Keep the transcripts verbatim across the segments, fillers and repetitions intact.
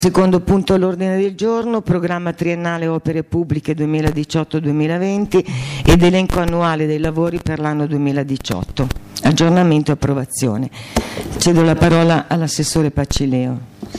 Secondo punto all'ordine del giorno, programma triennale opere pubbliche duemiladiciotto duemilaventi ed elenco annuale dei lavori per l'anno duemiladiciotto. Aggiornamento e approvazione. Cedo la parola all'assessore Pacileo.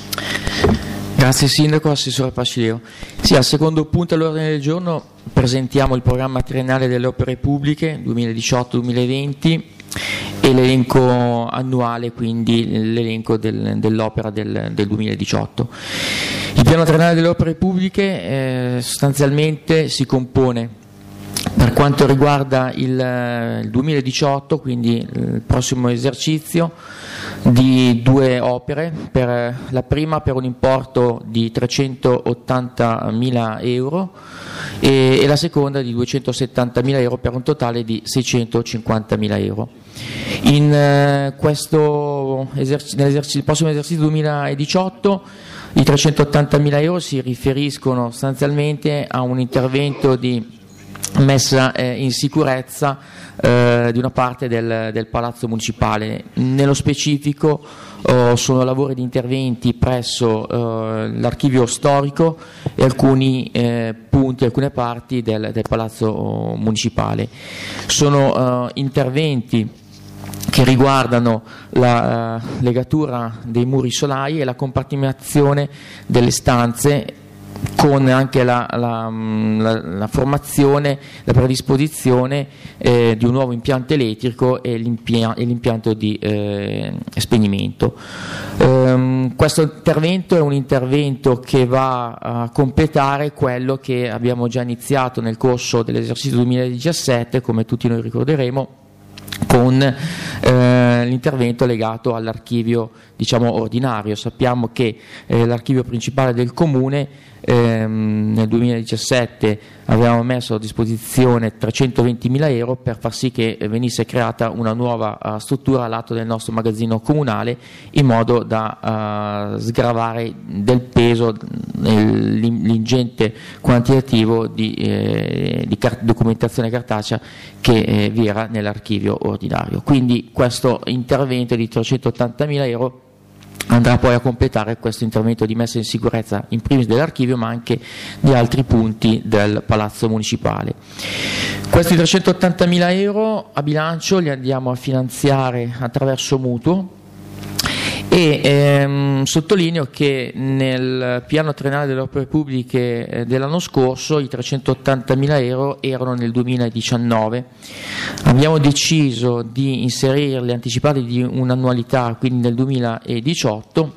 Grazie Sindaco, Assessore Pacileo. Sì, al secondo punto all'ordine del giorno presentiamo il programma triennale delle opere pubbliche duemiladiciotto duemilaventi e l'elenco annuale, quindi l'elenco del, dell'opera del, del duemiladiciotto. Il piano triennale delle opere pubbliche eh, sostanzialmente si compone, per quanto riguarda il, il duemiladiciotto, quindi il prossimo esercizio, di due opere. Per la prima per un importo di trecentottantamila euro e, e la seconda di duecentosettantamila euro per un totale di seicentocinquantamila euro. In eh, questo esercizio, nel prossimo esercizio duemiladiciotto i trecentottantamila euro si riferiscono sostanzialmente a un intervento di messa eh, in sicurezza eh, di una parte del, del Palazzo Municipale. Nello specifico oh, sono lavori di interventi presso eh, l'archivio storico e alcuni eh, punti, alcune parti del, del Palazzo Municipale. Sono eh, interventi che riguardano la uh, legatura dei muri solai e la compartizione delle stanze, con anche la, la, la, la formazione, la predisposizione eh, di un nuovo impianto elettrico e, l'impia- e l'impianto di eh, spegnimento. Um, questo intervento è un intervento che va a completare quello che abbiamo già iniziato nel corso dell'esercizio duemiladiciassette, come tutti noi ricorderemo, con eh, l'intervento legato all'archivio, diciamo, ordinario. Sappiamo che eh, l'archivio principale del Comune ehm, nel duemiladiciassette avevamo messo a disposizione trecentoventimila euro per far sì che venisse creata una nuova uh, struttura a lato del nostro magazzino comunale, in modo da uh, sgravare del peso l'ingente quantitativo di, eh, di car- documentazione cartacea che eh, vi era nell'archivio ordinario. Quindi questo intervento di trecentottantamila euro andrà poi a completare questo intervento di messa in sicurezza in primis dell'archivio, ma anche di altri punti del Palazzo Municipale. Questi trecentottantamila euro a bilancio li andiamo a finanziare attraverso mutuo e ehm, sottolineo che nel piano triennale delle opere pubbliche eh, dell'anno scorso i trecentottantamila euro erano nel duemiladiciannove. Abbiamo deciso di inserirli anticipati di un'annualità, quindi nel duemiladiciotto,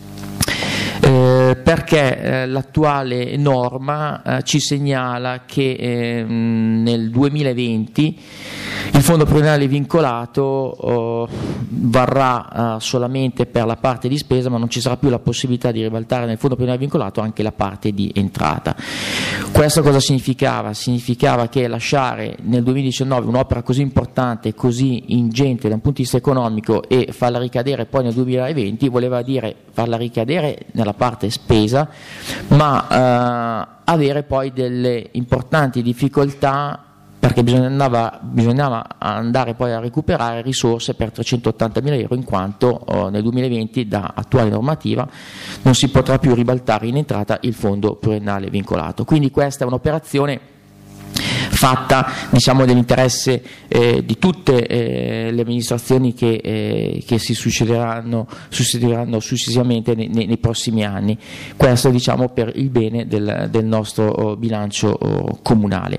eh, perché eh, l'attuale norma eh, ci segnala che eh, nel duemilaventi il fondo pluriennale vincolato oh, varrà uh, solamente per la parte di spesa, ma non ci sarà più la possibilità di ribaltare nel fondo pluriennale vincolato anche la parte di entrata. Questo cosa significava? Significava che lasciare nel duemiladiciannove un'opera così importante, così ingente da un punto di vista economico, e farla ricadere poi nel duemilaventi voleva dire farla ricadere nella parte spesa, ma uh, avere poi delle importanti difficoltà, perché bisognava, bisognava andare poi a recuperare risorse per trecentottantamila euro, in quanto oh, nel duemilaventi, da attuale normativa, non si potrà più ribaltare in entrata il fondo pluriennale vincolato. Quindi questa è un'operazione fatta, diciamo, dell'interesse eh, di tutte eh, le amministrazioni che, eh, che si succederanno, succederanno successivamente nei, nei prossimi anni. Questo, diciamo, per il bene del, del nostro oh, bilancio oh, comunale.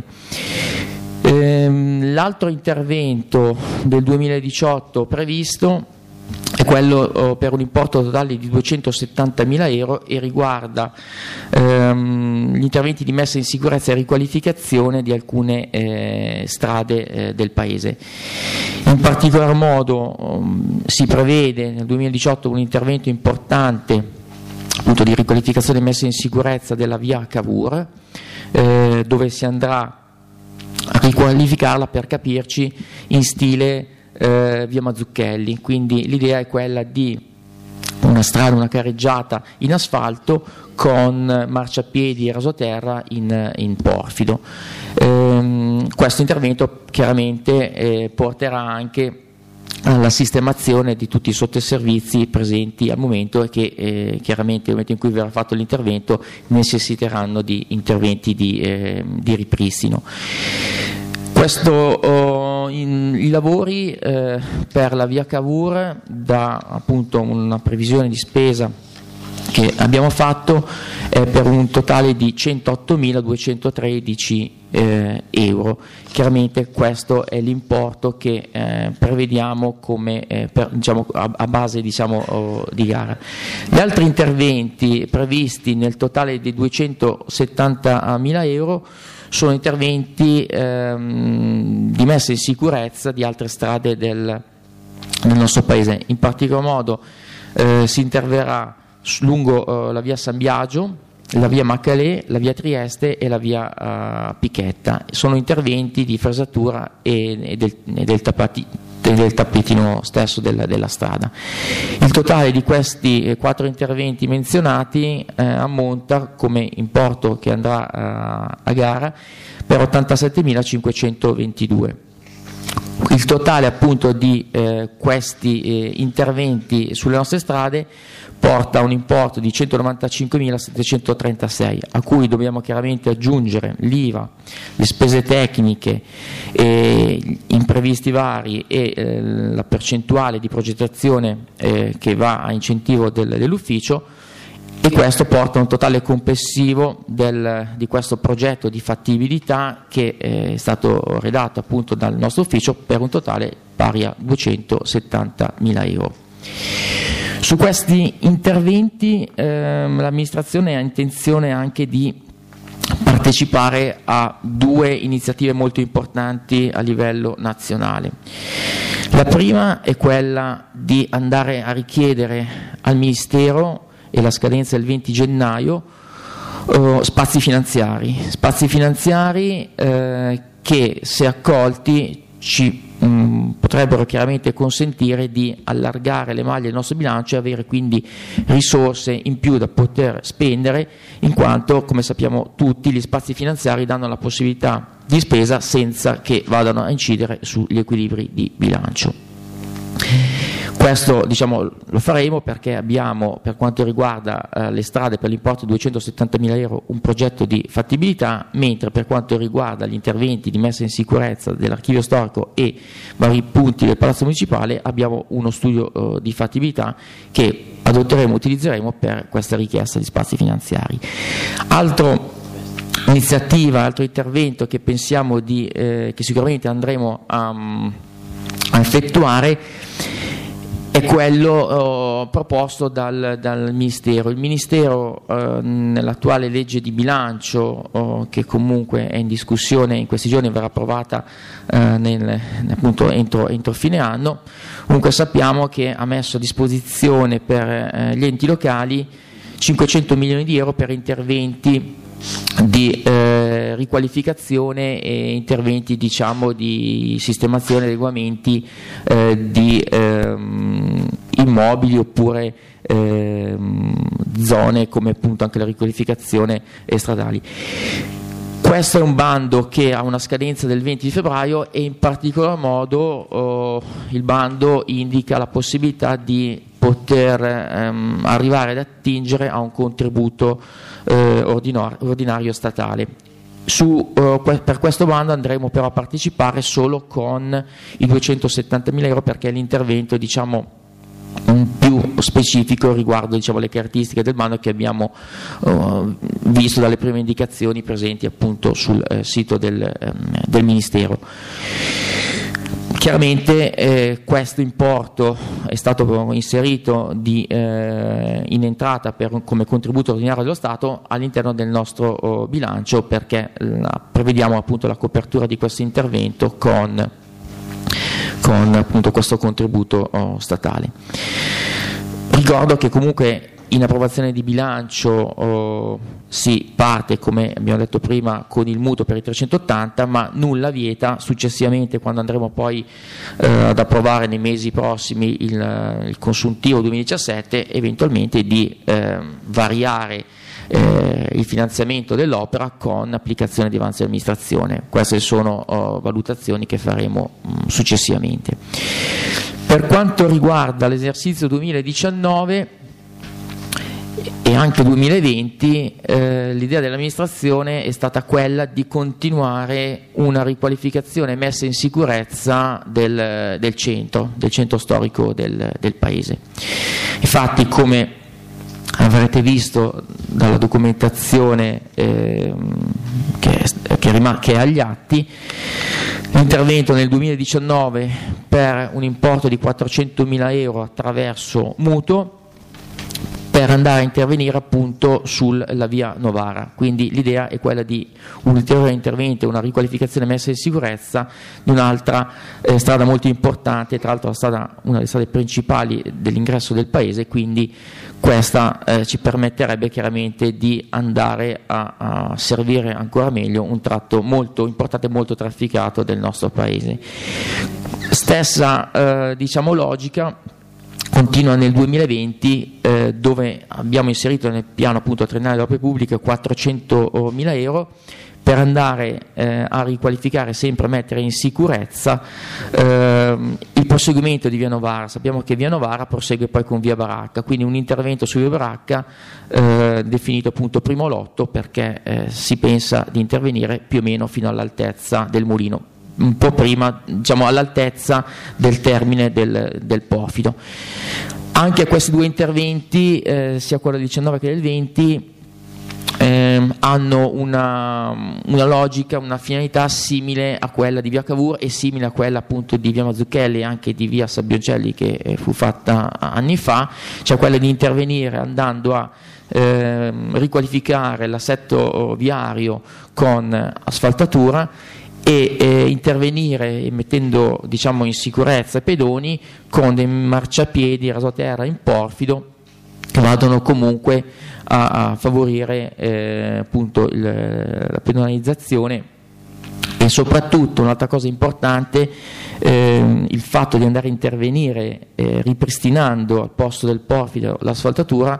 L'altro intervento del duemiladiciotto previsto è quello oh, per un importo totale di duecentosettantamila euro e riguarda ehm, gli interventi di messa in sicurezza e riqualificazione di alcune eh, strade eh, del Paese. In particolar modo um, si prevede nel duemiladiciotto un intervento importante, appunto, di riqualificazione e messa in sicurezza della via Cavour, eh, dove si andrà a riqualificarla, per capirci, in stile eh, via Mazzucchelli. Quindi l'idea è quella di una strada, una carreggiata in asfalto con marciapiedi e rasoterra in, in porfido. Ehm, questo intervento chiaramente eh, porterà anche alla sistemazione di tutti i sottoservizi presenti al momento e che eh, chiaramente nel momento in cui verrà fatto l'intervento necessiteranno di interventi di, eh, di ripristino. Questo, oh, in, i lavori eh, per la via Cavour, da appunto una previsione di spesa che abbiamo fatto eh, per un totale di centottomiladuecentotredici eh, euro. Chiaramente questo è l'importo che eh, prevediamo come, eh, per, diciamo, a, a base diciamo, oh, di gara. Gli altri interventi previsti nel totale di duecentosettantamila euro sono interventi ehm, di messa in sicurezza di altre strade del, del nostro paese. In particolar modo eh, si interverrà lungo uh, la via San Biagio, la via Maccalè, la via Trieste e la via uh, Pichetta. Sono interventi di fresatura e, e, del, e del, tapati, del tappetino stesso della, della strada. Il totale di questi eh, quattro interventi menzionati eh, ammonta come importo che andrà uh, a gara per ottantasettemilacinquecentoventidue. Il totale appunto di eh, questi eh, interventi sulle nostre strade porta a un importo di centonovantacinquemilasettecentotrentasei, a cui dobbiamo chiaramente aggiungere l'I V A, le spese tecniche, eh, gli imprevisti vari e eh, la percentuale di progettazione eh, che va a incentivo del, dell'ufficio, e questo porta a un totale complessivo del, di questo progetto di fattibilità che eh, è stato redatto appunto dal nostro ufficio per un totale pari a duecentosettantamila euro. Su questi interventi ehm, l'amministrazione ha intenzione anche di partecipare a due iniziative molto importanti a livello nazionale. La prima è quella di andare a richiedere al Ministero, e la scadenza è il venti gennaio, uh, spazi finanziari, spazi finanziari eh, che, se accolti, ci mh, potrebbero chiaramente consentire di allargare le maglie del nostro bilancio e avere quindi risorse in più da poter spendere, in quanto, come sappiamo tutti, gli spazi finanziari danno la possibilità di spesa senza che vadano a incidere sugli equilibri di bilancio. Questo diciamo, lo faremo perché abbiamo, per quanto riguarda eh, le strade per l'importo di duecentosettantamila euro, un progetto di fattibilità, mentre per quanto riguarda gli interventi di messa in sicurezza dell'archivio storico e vari punti del Palazzo Municipale abbiamo uno studio eh, di fattibilità che adotteremo e utilizzeremo per questa richiesta di spazi finanziari. Altro iniziativa, altro intervento che pensiamo di, eh, che sicuramente andremo a, a effettuare è quello oh, proposto dal, dal Ministero. Il Ministero eh, nell'attuale legge di bilancio, oh, che comunque è in discussione in questi giorni, verrà approvata eh, nel, appunto entro, entro fine anno, comunque sappiamo che ha messo a disposizione per eh, gli enti locali cinquecento milioni di euro per interventi di eh, riqualificazione e interventi diciamo di sistemazione e adeguamenti eh, di ehm, immobili oppure ehm, zone come appunto anche la riqualificazione stradali. Questo è un bando che ha una scadenza del venti di febbraio e in particolar modo oh, il bando indica la possibilità di poter ehm, arrivare ad attingere a un contributo eh, ordinario, ordinario statale. Su, eh, que- per questo bando andremo però a partecipare solo con i duecentosettantamila euro, perché l'intervento diciamo più specifico riguardo diciamo, le caratteristiche del bando che abbiamo uh, visto dalle prime indicazioni presenti appunto sul eh, sito del, um, del Ministero. Chiaramente eh, questo importo è stato inserito di, eh, in entrata per, come contributo ordinario dello Stato all'interno del nostro oh, bilancio, perché la, prevediamo appunto la copertura di questo intervento con con appunto questo contributo oh, statale. Ricordo che comunque in approvazione di bilancio oh, si parte, come abbiamo detto prima, con il mutuo per i trecentottanta, ma nulla vieta successivamente, quando andremo poi eh, ad approvare nei mesi prossimi il, il consuntivo duemiladiciassette, eventualmente di eh, variare Eh, il finanziamento dell'opera con applicazione di avanzi di amministrazione. Queste sono oh, valutazioni che faremo mh, successivamente. Per quanto riguarda l'esercizio duemiladiciannove e anche duemilaventi, eh, l'idea dell'amministrazione è stata quella di continuare una riqualificazione e messa in sicurezza del, del centro, del centro storico del, del paese. Infatti, come avrete visto dalla documentazione eh, che, che, rim- che è agli atti, l'intervento nel duemiladiciannove per un importo di quattrocentomila euro attraverso mutuo per andare a intervenire appunto sulla via Novara. Quindi l'idea è quella di un ulteriore intervento, una riqualificazione messa in sicurezza di un'altra eh, strada molto importante, tra l'altro la strada, una delle strade principali dell'ingresso del paese, quindi questa eh, ci permetterebbe chiaramente di andare a, a servire ancora meglio un tratto molto importante e molto trafficato del nostro paese. Stessa eh, diciamo logica continua nel duemilaventi, eh, dove abbiamo inserito nel piano appunto triennale delle opere pubbliche quattrocentomila euro per andare eh, a riqualificare, sempre a mettere in sicurezza eh, il proseguimento di via Novara. Sappiamo che via Novara prosegue poi con via Baracca, quindi un intervento su via Baracca eh, definito appunto primo lotto, perché eh, si pensa di intervenire più o meno fino all'altezza del mulino, un po' prima, diciamo all'altezza del termine del, del porfido. Anche a questi due interventi, eh, sia quello del diciannove che del venti, eh, hanno una, una logica, una finalità simile a quella di via Cavour e simile a quella appunto di via Mazzucchelli e anche di via Sabbioncelli, che fu fatta anni fa, cioè quella di intervenire andando a eh, riqualificare l'assetto viario con asfaltatura e eh, intervenire mettendo diciamo in sicurezza i pedoni con dei marciapiedi rasoterra in porfido che vadano comunque a, a favorire eh, appunto il, la pedonalizzazione. E soprattutto un'altra cosa importante, eh, il fatto di andare a intervenire eh, ripristinando al posto del porfido l'asfaltatura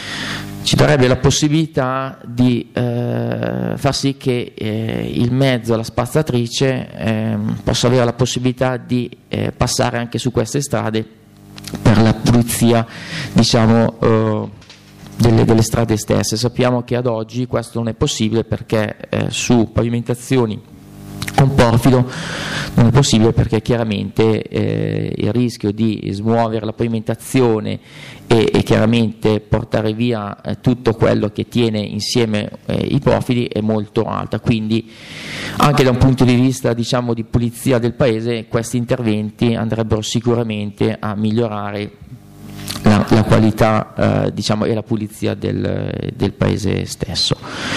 ci darebbe la possibilità di eh, far sì che eh, il mezzo, la spazzatrice, eh, possa avere la possibilità di eh, passare anche su queste strade per la pulizia, diciamo, eh, delle, delle strade stesse. Sappiamo che ad oggi questo non è possibile perché eh, su pavimentazioni con porfido non è possibile, perché chiaramente eh, il rischio di smuovere la pavimentazione e, e chiaramente portare via eh, tutto quello che tiene insieme eh, i porfidi è molto alta. Quindi anche da un punto di vista diciamo di pulizia del paese questi interventi andrebbero sicuramente a migliorare la, la qualità eh, diciamo, e la pulizia del, del paese stesso.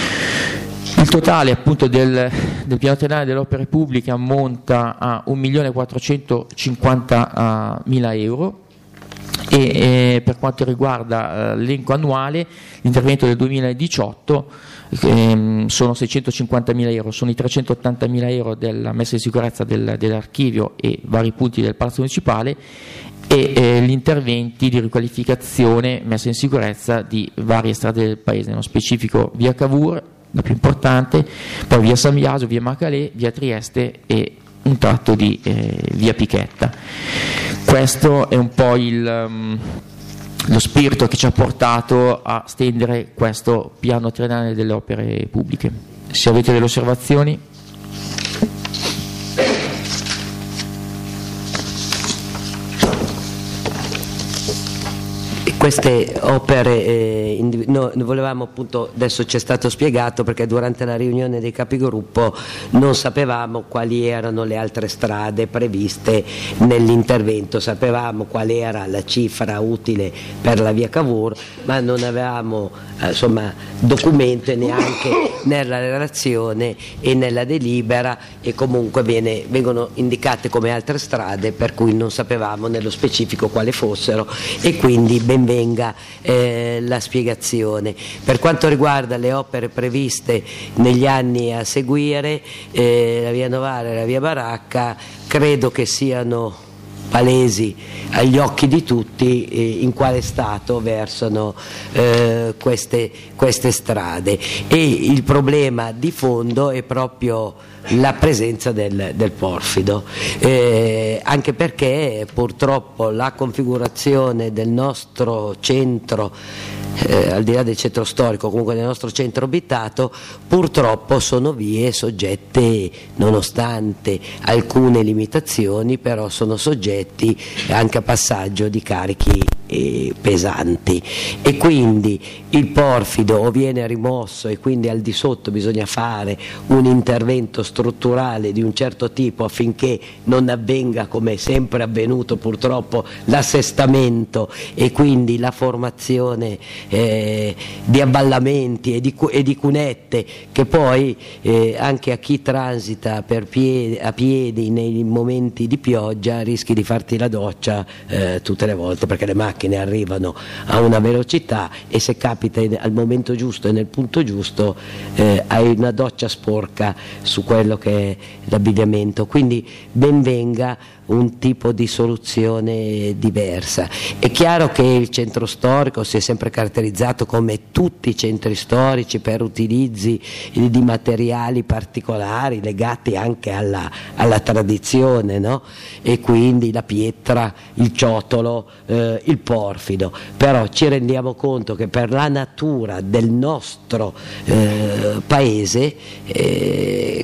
Il totale appunto del, del piano triennale delle opere pubbliche ammonta a un milione quattrocentocinquantamila euro e, e per quanto riguarda eh, l'elenco annuale, l'intervento del duemiladiciotto ehm, sono seicentocinquantamila euro, sono i trecentottantamila euro della messa in sicurezza del, dell'archivio e vari punti del Palazzo Municipale e eh, gli interventi di riqualificazione, messa in sicurezza di varie strade del paese, nello specifico via Cavour, la più importante, poi via San Biagio, via Macalè, via Trieste e un tratto di eh, via Pichetta. Questo è un po' il, um, lo spirito che ci ha portato a stendere questo piano triennale delle opere pubbliche. Se avete delle osservazioni. Queste opere, eh, indiv- no, volevamo appunto, adesso ci è stato spiegato perché durante la riunione dei capigruppo non sapevamo quali erano le altre strade previste nell'intervento, sapevamo qual era la cifra utile per la via Cavour, ma non avevamo eh, insomma, documento neanche nella relazione e nella delibera, e comunque viene, vengono indicate come altre strade per cui non sapevamo nello specifico quali fossero, e quindi benvenuto venga eh, la spiegazione. Per quanto riguarda le opere previste negli anni a seguire, eh, la via Novara e la via Baracca credo che siano palesi agli occhi di tutti eh, in quale stato versano eh, queste, queste strade, e il problema di fondo è proprio la presenza del, del porfido, eh, anche perché purtroppo la configurazione del nostro centro, eh, al di là del centro storico, comunque del nostro centro abitato, purtroppo sono vie soggette, nonostante alcune limitazioni, però sono soggetti anche a passaggio di carichi eh, pesanti, e quindi il porfido o viene rimosso e quindi al di sotto bisogna fare un intervento strutturale di un certo tipo affinché non avvenga, come è sempre avvenuto purtroppo, l'assestamento e quindi la formazione eh, di avvallamenti e di, e di cunette, che poi eh, anche a chi transita per piedi, a piedi nei momenti di pioggia rischi di farti la doccia eh, tutte le volte, perché le macchine arrivano a una velocità e se capita al momento giusto e nel punto giusto eh, hai una doccia sporca su quello che è l'abbigliamento. Quindi ben venga un tipo di soluzione diversa. È chiaro che il centro storico si è sempre caratterizzato, come tutti i centri storici, per utilizzi di materiali particolari legati anche alla, alla tradizione, no? E quindi la pietra, il ciotolo, eh, il porfido, però ci rendiamo conto che per la natura del nostro eh, paese eh,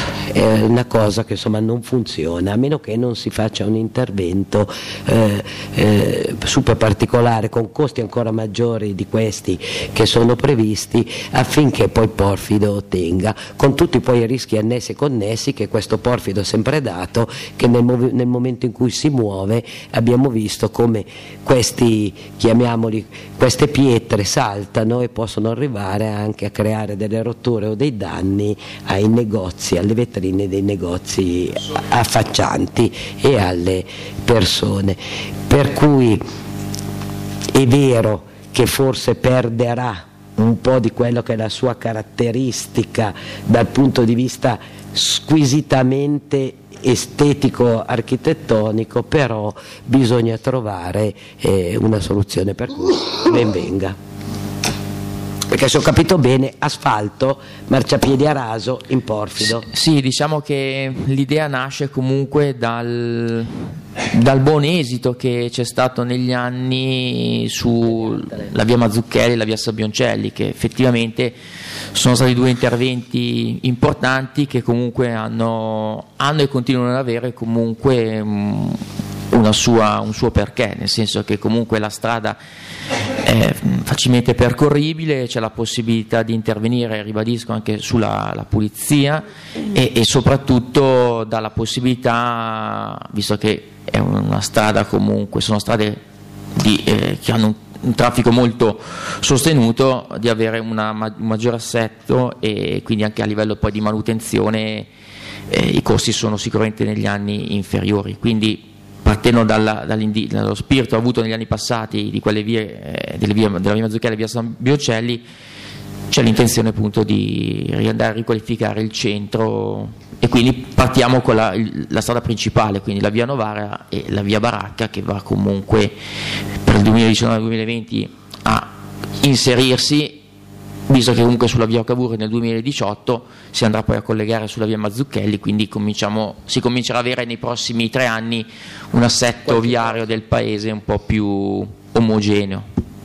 è una cosa che insomma non funziona, a meno che non si faccia un intervento eh, eh, super particolare con costi ancora maggiori di questi che sono previsti, affinché poi il porfido tenga, con tutti poi i rischi annessi e connessi che questo porfido ha sempre dato, che nel, mov- nel momento in cui si muove abbiamo visto come questi, chiamiamoli, queste pietre saltano e possono arrivare anche a creare delle rotture o dei danni ai negozi, alle vetrine dei negozi affaccianti e alle persone, per cui è vero che forse perderà un po' di quello che è la sua caratteristica dal punto di vista squisitamente estetico architettonico, però bisogna trovare eh, una soluzione, per cui ben venga. Perché se ho capito bene, asfalto, marciapiedi a raso in porfido. Sì, diciamo che l'idea nasce comunque dal, dal buon esito che c'è stato negli anni sulla via Mazzucchelli e la via Sabioncelli, che effettivamente sono stati due interventi importanti che comunque hanno, hanno e continuano ad avere comunque una sua, un suo perché, nel senso che comunque la strada è facilmente percorribile, c'è la possibilità di intervenire, ribadisco, anche sulla la pulizia e, e soprattutto dà la possibilità, visto che è una strada comunque, sono strade di, eh, che hanno un, un traffico molto sostenuto, di avere una, un maggiore assetto, e quindi anche a livello poi di manutenzione eh, i costi sono sicuramente negli anni inferiori, quindi partendo dalla, dallo spirito avuto negli anni passati di quelle vie, eh, delle vie della via Mazzucchelli e via Sabioncelli, c'è l'intenzione appunto di andare a riqualificare il centro, e quindi partiamo con la, la strada principale, quindi la via Novara e la via Baracca, che va comunque per il duemiladiciannove duemilaventi a inserirsi, visto che comunque sulla via Cavour nel duemiladiciotto si andrà poi a collegare sulla via Mazzucchelli, quindi cominciamo, si comincerà ad avere nei prossimi tre anni un assetto viario del paese un po' più omogeneo.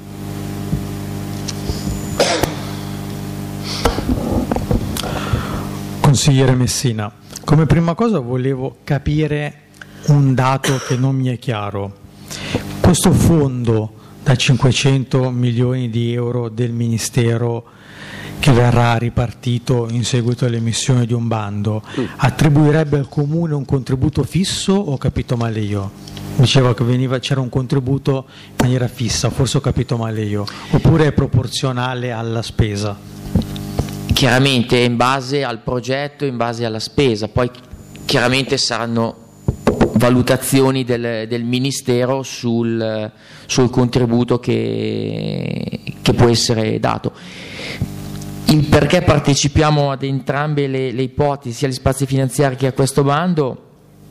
Consigliere Messina, come prima cosa volevo capire un dato che non mi è chiaro. Questo fondo da cinquecento milioni di euro del Ministero, che verrà ripartito in seguito all'emissione di un bando, attribuirebbe al Comune un contributo fisso, o ho capito male io? Diceva che veniva, c'era un contributo in maniera fissa, forse ho capito male io, oppure è proporzionale alla spesa? Chiaramente in base al progetto, in base alla spesa, poi chiaramente saranno valutazioni del, del Ministero sul, sul contributo che, che può essere dato. Il perché partecipiamo ad entrambe le, le ipotesi, sia agli spazi finanziari che a questo bando,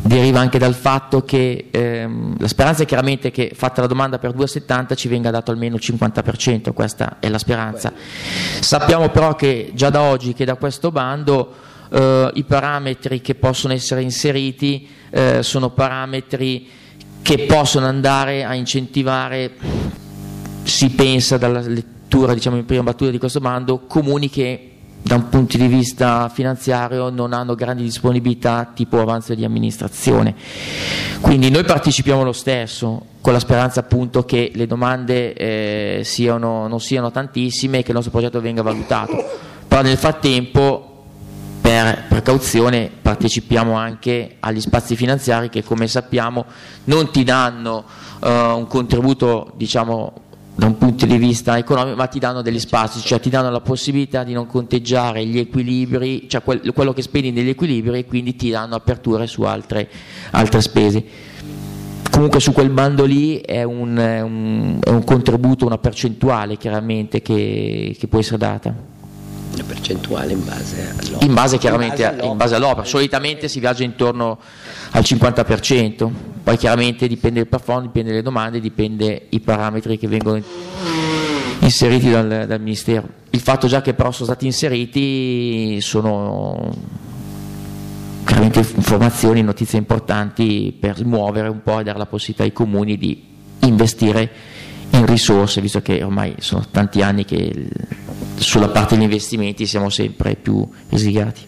deriva anche dal fatto che ehm, la speranza è chiaramente che, fatta la domanda per due virgola settanta, ci venga dato almeno il cinquanta per cento, questa è la speranza. Sappiamo però che già da oggi che da questo bando eh, i parametri che possono essere inseriti eh, sono parametri che possono andare a incentivare, si pensa dalla lettura, diciamo, in prima battuta di questo bando, comuni che da un punto di vista finanziario non hanno grandi disponibilità tipo avanzo di amministrazione. Quindi noi partecipiamo lo stesso, con la speranza appunto che le domande eh, siano, non siano tantissime e che il nostro progetto venga valutato, però nel frattempo, per precauzione, partecipiamo anche agli spazi finanziari che, come sappiamo, non ti danno uh, un contributo, diciamo, da un punto di vista economico, ma ti danno degli spazi, cioè ti danno la possibilità di non conteggiare gli equilibri, cioè quel, quello che spendi negli equilibri, e quindi ti danno aperture su altre, altre spese. Comunque su quel bando lì è un, è un, è un contributo, una percentuale chiaramente che, che può essere data. Una percentuale in base all'opera. In base chiaramente in base all'opera. In base all'opera. Solitamente si viaggia intorno al cinquanta per cento, poi chiaramente dipende il plafond, dipende le domande, dipende i parametri che vengono inseriti dal, dal Ministero. Il fatto già che però sono stati inseriti sono chiaramente informazioni, notizie importanti per muovere un po' e dare la possibilità ai comuni di investire in risorse, visto che ormai sono tanti anni che sulla parte degli investimenti siamo sempre più risicati.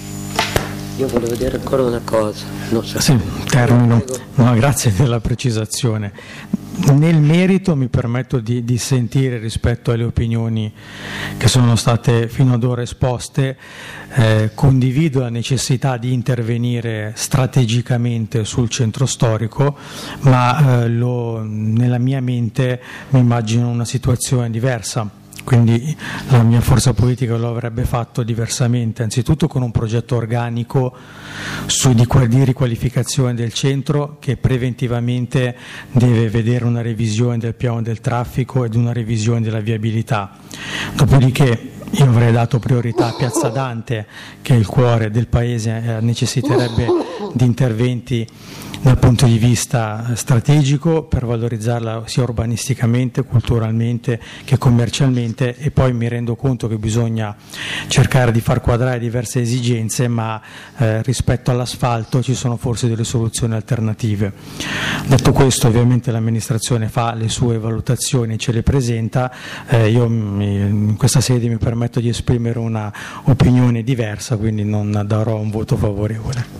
Io volevo dire ancora una cosa. Non so. Sì, termino. No, grazie della precisazione. Nel merito mi permetto di, di sentire, rispetto alle opinioni che sono state fino ad ora esposte, eh, condivido la necessità di intervenire strategicamente sul centro storico, ma eh, lo, nella mia mente mi immagino una situazione diversa. Quindi la mia forza politica lo avrebbe fatto diversamente, anzitutto con un progetto organico su di, di riqualificazione del centro, che preventivamente deve vedere una revisione del piano del traffico ed una revisione della viabilità. Dopodiché io avrei dato priorità a Piazza Dante, che è il cuore del paese, eh, necessiterebbe di interventi dal punto di vista strategico per valorizzarla sia urbanisticamente, culturalmente che commercialmente, e poi mi rendo conto che bisogna cercare di far quadrare diverse esigenze, ma eh, rispetto all'asfalto ci sono forse delle soluzioni alternative. Detto questo, ovviamente l'amministrazione fa le sue valutazioni e ce le presenta, eh, io mi, in questa sede mi permetto di esprimere una opinione diversa, quindi non darò un voto favorevole.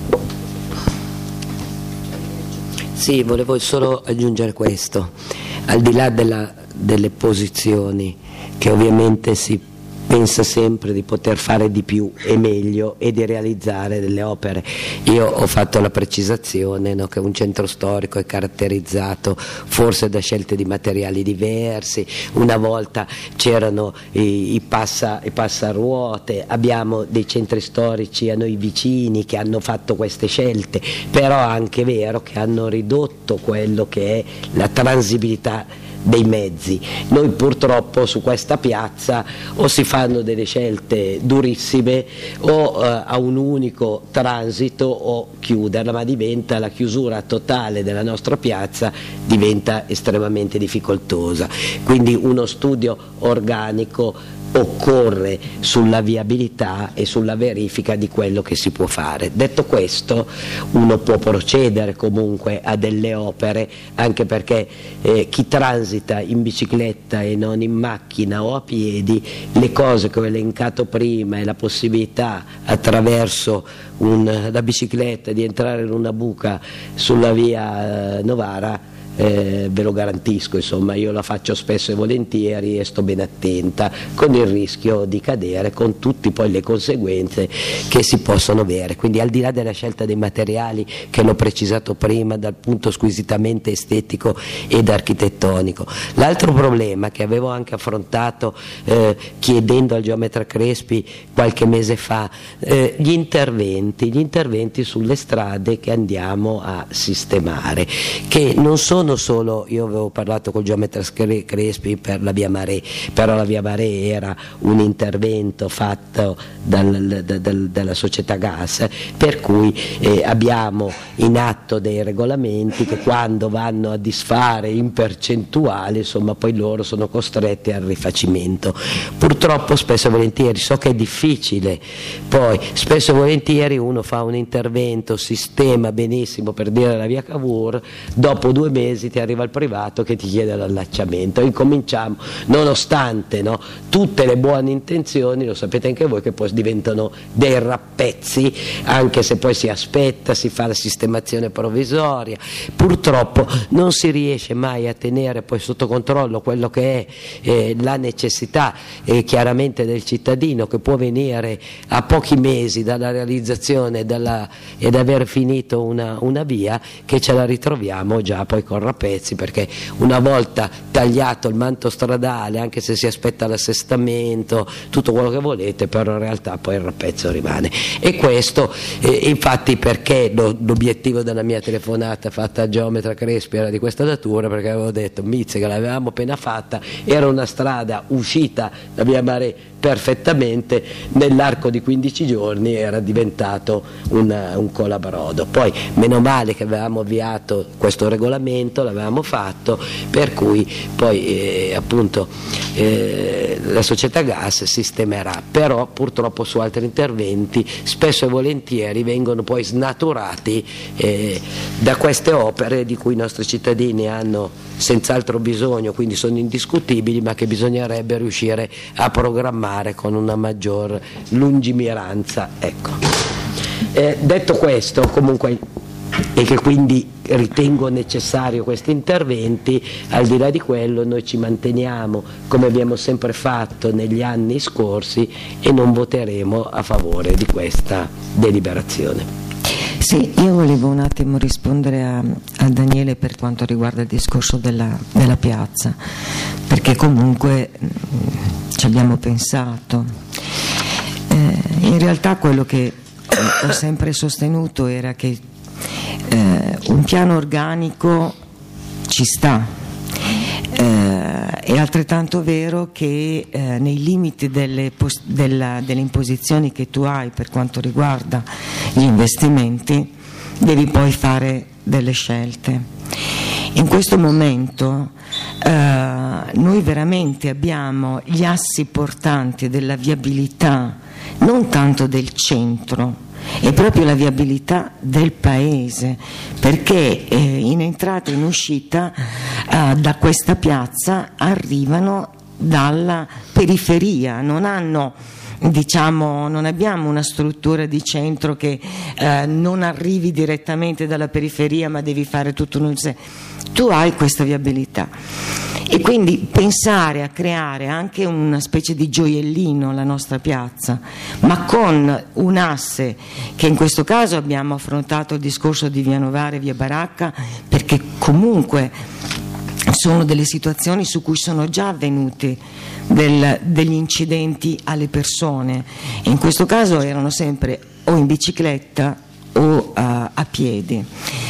Sì, volevo solo aggiungere questo, al di là della, delle posizioni, che ovviamente si pensa sempre di poter fare di più e meglio e di realizzare delle opere. Io ho fatto la precisazione, no, che un centro storico è caratterizzato forse da scelte di materiali diversi, una volta c'erano i, i, passa, i passaruote, abbiamo dei centri storici a noi vicini che hanno fatto queste scelte, però è anche vero che hanno ridotto quello che è la transibilità dei mezzi. Noi purtroppo su questa piazza o si fanno delle scelte durissime o eh, a un unico transito o chiuderla, ma diventa la chiusura totale della nostra piazza, diventa estremamente difficoltosa. Quindi uno studio organico occorre sulla viabilità e sulla verifica di quello che si può fare. Detto questo, uno può procedere comunque a delle opere, anche perché eh, chi transita in bicicletta e non in macchina o a piedi, le cose che ho elencato prima e la possibilità attraverso un, la bicicletta di entrare in una buca sulla via eh, Novara, Eh, ve lo garantisco, insomma, io la faccio spesso e volentieri e sto ben attenta, con il rischio di cadere, con tutte poi le conseguenze che si possono avere. Quindi, al di là della scelta dei materiali, che l'ho precisato prima, dal punto squisitamente estetico ed architettonico, l'altro problema che avevo anche affrontato eh, chiedendo al geometra Crespi qualche mese fa, eh, gli interventi gli interventi sulle strade che andiamo a sistemare, che non sono sono solo, io avevo parlato col geometra Crespi per la via Marè, però la via Marè era un intervento fatto dal, dal, dalla società gas, per cui eh, abbiamo in atto dei regolamenti che quando vanno a disfare in percentuale, insomma, poi loro sono costretti al rifacimento. Purtroppo spesso e volentieri, so che è difficile, poi spesso e volentieri uno fa un intervento, sistema benissimo, per dire la via Cavour, dopo due mesi ti arriva il privato che ti chiede l'allacciamento, incominciamo, nonostante, no, tutte le buone intenzioni, lo sapete anche voi, che poi diventano dei rappezzi, anche se poi si aspetta, si fa la sistemazione provvisoria, purtroppo non si riesce mai a tenere poi sotto controllo quello che è eh, la necessità eh, chiaramente del cittadino, che può venire a pochi mesi dalla realizzazione della, ed aver finito una, una via, che ce la ritroviamo già poi con rappezzi, perché una volta tagliato il manto stradale, anche se si aspetta l'assestamento, tutto quello che volete, però in realtà poi il rappezzo rimane. E questo eh, infatti perché lo, l'obiettivo della mia telefonata fatta a geometra Crespi era di questa natura, perché avevo detto Mizze, che l'avevamo appena fatta, era una strada uscita da via Marè perfettamente, nell'arco di quindici giorni era diventato una, un colabrodo. Poi meno male che avevamo avviato questo regolamento, l'avevamo fatto, per cui poi eh, appunto eh, la società gas sistemerà, però purtroppo su altri interventi spesso e volentieri vengono poi snaturati eh, da queste opere di cui i nostri cittadini hanno senz'altro bisogno, quindi sono indiscutibili, ma che bisognerebbe riuscire a programmare con una maggior lungimiranza. Ecco. Eh, detto questo, comunque, e che quindi ritengo necessario questi interventi, al di là di quello noi ci manteniamo come abbiamo sempre fatto negli anni scorsi e non voteremo a favore di questa deliberazione. Sì, io volevo un attimo rispondere a, a Daniele per quanto riguarda il discorso della, della piazza, perché comunque mh, ci abbiamo pensato. Eh, in realtà quello che ho sempre sostenuto era che eh, un piano organico ci sta. Eh, è altrettanto vero che eh, nei limiti delle, pos- della, delle imposizioni che tu hai per quanto riguarda gli investimenti devi poi fare delle scelte. In questo momento eh, noi veramente abbiamo gli assi portanti della viabilità, non tanto del centro, è proprio la viabilità del paese, perché eh, in entrata e in uscita eh, da questa piazza arrivano dalla periferia, non hanno, diciamo, non abbiamo una struttura di centro che eh, non arrivi direttamente dalla periferia, ma devi fare tutto un sé. Tu hai questa viabilità e quindi pensare a creare anche una specie di gioiellino alla nostra piazza, ma con un asse che in questo caso abbiamo affrontato il discorso di via Novara e via Baracca, perché comunque sono delle situazioni su cui sono già avvenuti del, degli incidenti alle persone, e in questo caso erano sempre o in bicicletta o uh, a piedi.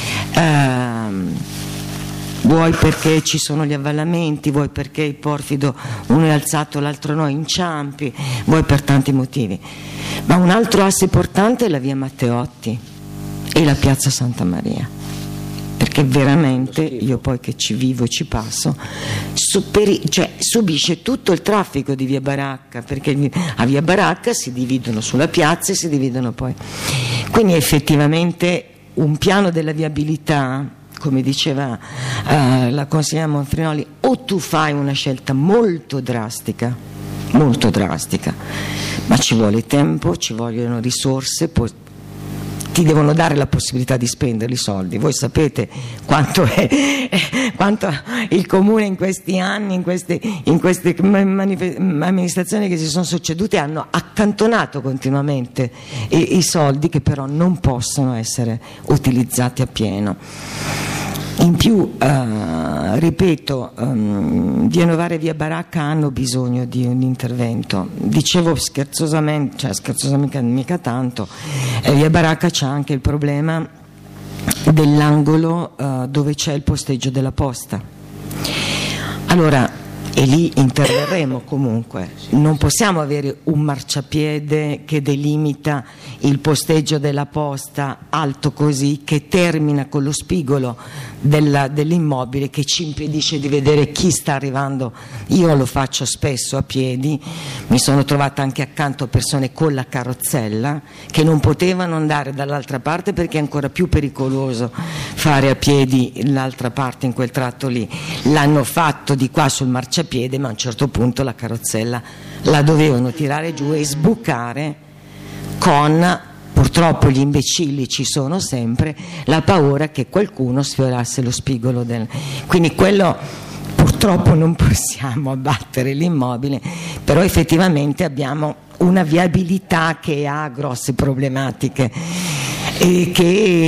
Uh, vuoi perché ci sono gli avvallamenti, vuoi perché il porfido uno è alzato l'altro no, inciampi, vuoi per tanti motivi. Ma un altro asse portante è la via Matteotti e la piazza Santa Maria, perché veramente io poi che ci vivo e ci passo superi, cioè, subisce tutto il traffico di via Baracca, perché a via Baracca si dividono sulla piazza e si dividono poi, quindi effettivamente un piano della viabilità, come diceva uh, la consigliera Monfrinoli, o tu fai una scelta molto drastica, molto drastica, ma ci vuole tempo, ci vogliono risorse, poi ti devono dare la possibilità di spendere i soldi. Voi sapete quanto è eh, quanto il Comune in questi anni, in queste, in queste manif- amministrazioni che si sono succedute, hanno accantonato continuamente i, i soldi che però non possono essere utilizzati a pieno. In più, eh, ripeto, um, via Novara e via Baracca hanno bisogno di un intervento. Dicevo scherzosamente, cioè scherzosamente mica tanto, eh, via Baracca c'è anche il problema dell'angolo uh, dove c'è il posteggio della posta. Allora, e lì interverremo comunque, non possiamo avere un marciapiede che delimita il posteggio della posta alto così, che termina con lo spigolo della, dell'immobile, che ci impedisce di vedere chi sta arrivando. Io lo faccio spesso a piedi, mi sono trovata anche accanto a persone con la carrozzella che non potevano andare dall'altra parte perché è ancora più pericoloso fare a piedi l'altra parte in quel tratto lì. L'hanno fatto di qua sul marciapiede, ma a un certo punto la carrozzella la dovevano tirare giù e sbucare, con, purtroppo gli imbecilli ci sono sempre, la paura che qualcuno sfiorasse lo spigolo del... Quindi quello, purtroppo non possiamo abbattere l'immobile, però effettivamente abbiamo una viabilità che ha grosse problematiche e che,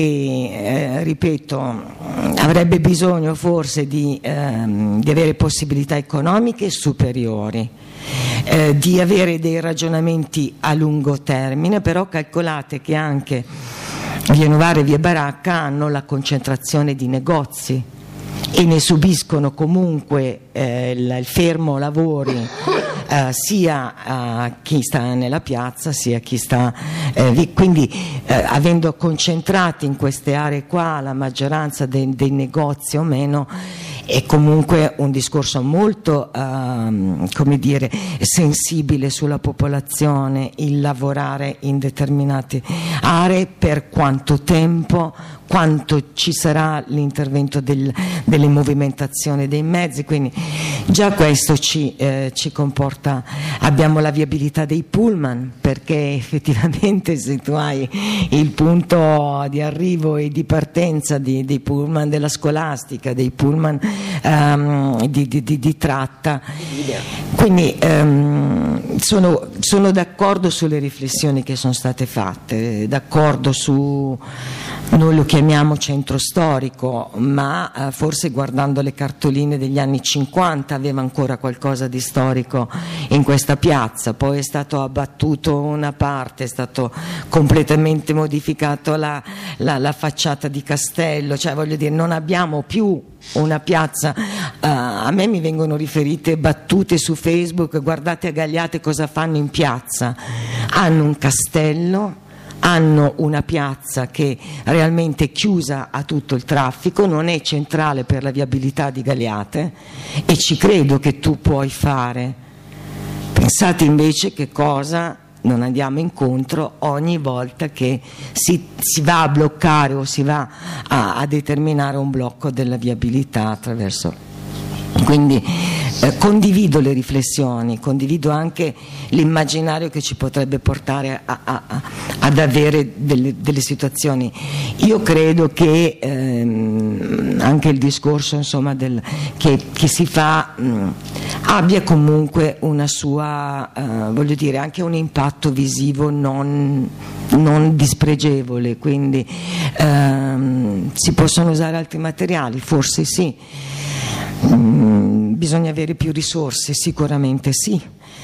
eh, ripeto, avrebbe bisogno forse di, ehm, di avere possibilità economiche superiori, eh, di avere dei ragionamenti a lungo termine, però calcolate che anche via Novara e via Baracca hanno la concentrazione di negozi e ne subiscono comunque eh, il, il fermo lavori eh, sia a chi sta nella piazza sia a chi sta eh, lì. Quindi eh, avendo concentrati in queste aree qua la maggioranza dei, dei negozi o meno, è comunque un discorso molto uh, come dire, sensibile sulla popolazione il lavorare in determinate aree, per quanto tempo, quanto ci sarà l'intervento del, delle movimentazioni dei mezzi, quindi già questo ci, eh, ci comporta. Abbiamo la viabilità dei pullman, perché effettivamente se tu hai il punto di arrivo e di partenza di, dei pullman della scolastica, dei pullman um, di, di, di, di tratta, quindi um, sono, sono d'accordo sulle riflessioni che sono state fatte, d'accordo su, noi lo chiamiamo centro storico, ma uh, forse guardando le cartoline degli anni cinquanta aveva ancora qualcosa di storico in questa piazza, poi è stato abbattuto una parte, è stato completamente modificato la, la, la facciata di Castello, cioè voglio dire, non abbiamo più una piazza. Uh, a me mi vengono riferite battute su Facebook: guardate a Gagliate cosa fanno in piazza, hanno un castello, hanno una piazza che realmente è chiusa a tutto il traffico, non è centrale per la viabilità di Gagliate, e ci credo che tu puoi fare. Pensate invece che cosa non andiamo incontro ogni volta che si, si va a bloccare o si va a, a determinare un blocco della viabilità attraverso. Quindi eh, condivido le riflessioni, condivido anche l'immaginario che ci potrebbe portare a, a, a, ad avere delle, delle situazioni. Io credo che ehm, anche il discorso, insomma, del, che, che si fa mh, abbia comunque una sua, eh, voglio dire, anche un impatto visivo non, non dispregevole, quindi ehm, si possono usare altri materiali, forse sì. Mm, bisogna avere più risorse, sicuramente sì,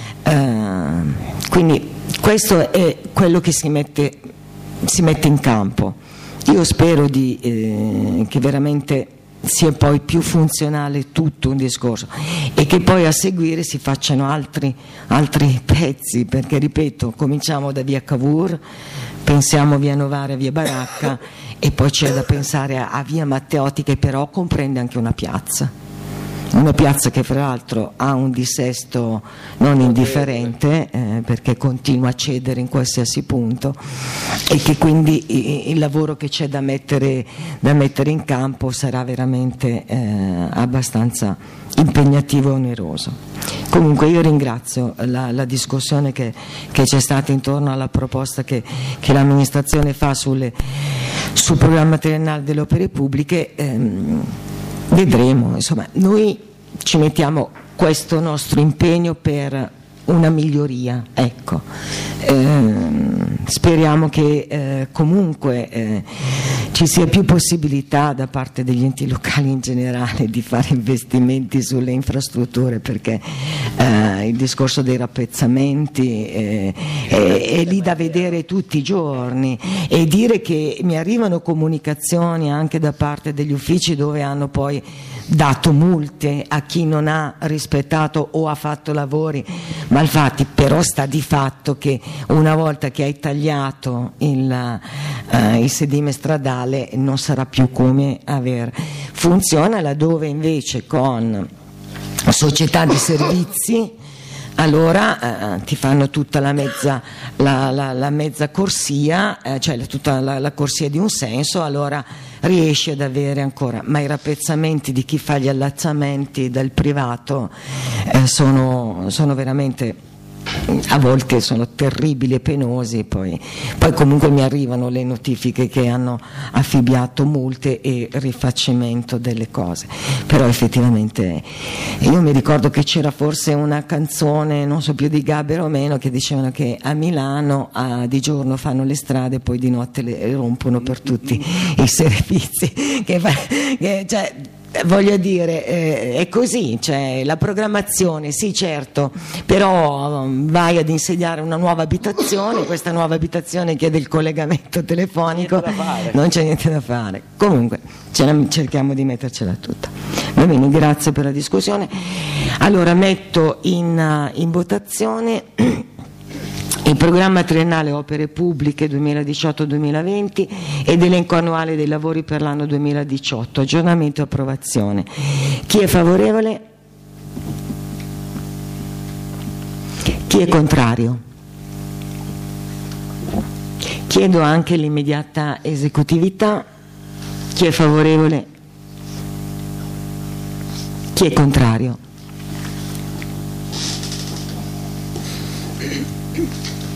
uh, quindi questo è quello che si mette, si mette in campo. Io spero di, eh, che veramente sia poi più funzionale tutto un discorso e che poi a seguire si facciano altri, altri pezzi, perché ripeto, cominciamo da via Cavour, pensiamo via Novara, via Baracca, e poi c'è da pensare a, a via Matteotti, che però comprende anche una piazza. Una piazza che fra l'altro ha un dissesto non indifferente, eh, perché continua a cedere in qualsiasi punto, e che quindi il lavoro che c'è da mettere, da mettere in campo sarà veramente eh, abbastanza impegnativo e oneroso. Comunque io ringrazio la, la discussione che, che c'è stata intorno alla proposta che, che l'amministrazione fa sulle, sul programma triennale delle opere pubbliche. ehm, Vedremo, insomma, noi ci mettiamo questo nostro impegno per una miglioria, ecco. Eh, speriamo che eh, comunque eh, ci sia più possibilità da parte degli enti locali in generale di fare investimenti sulle infrastrutture, perché eh, il discorso dei rappezzamenti eh, è, è lì da vedere tutti i giorni, e dire che mi arrivano comunicazioni anche da parte degli uffici dove hanno poi dato multe a chi non ha rispettato o ha fatto lavori malfatti, però sta di fatto che una volta che hai tagliato il, uh, il sedime stradale non sarà più come aver. Funziona laddove invece con società di servizi allora eh, ti fanno tutta la mezza, la, la, la mezza corsia, eh, cioè tutta la, la corsia di un senso, allora riesci ad avere ancora, ma i rappezzamenti di chi fa gli allacciamenti dal privato eh, sono, sono veramente, a volte sono terribili e penosi, poi, poi comunque mi arrivano le notifiche che hanno affibbiato multe e rifacimento delle cose, però effettivamente io mi ricordo che c'era forse una canzone, non so più di Gaber o meno, che dicevano che a Milano a, di giorno fanno le strade, poi di notte le rompono per tutti i servizi che, fa, che cioè, voglio dire, eh, è così, cioè, la programmazione, sì certo, però um, vai ad insediare una nuova abitazione, questa nuova abitazione chiede il collegamento telefonico, non c'è niente da fare. Comunque ce la, cerchiamo di mettercela tutta. Va bene, grazie per la discussione. Allora metto in, in votazione il programma triennale opere pubbliche duemiladiciotto duemilaventi ed elenco annuale dei lavori per l'anno duemiladiciotto, aggiornamento e approvazione. Chi è favorevole? Chi è contrario? Chiedo anche l'immediata esecutività. Chi è favorevole? Chi è contrario?